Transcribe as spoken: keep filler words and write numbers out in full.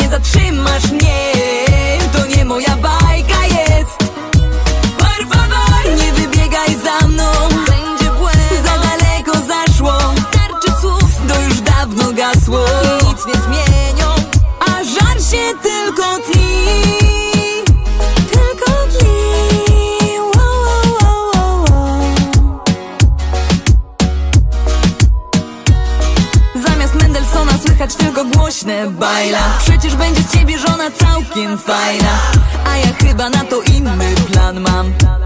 nie zatrzymasz mnie. To nie moja bajka jest. Por favor, nie wybiegaj za mną, będzie błęd, za daleko zaszło. Starczy słów, to już dawno gasło. Nic nie zmienią, a żar się tylko tli. Tylko tli. Wow, wow, wow, wow. Zamiast Mendelssohna słychać tylko głośne bajla. Przecież będzie z ciebie żona całkiem fajna, a ja chyba na to inny plan mam.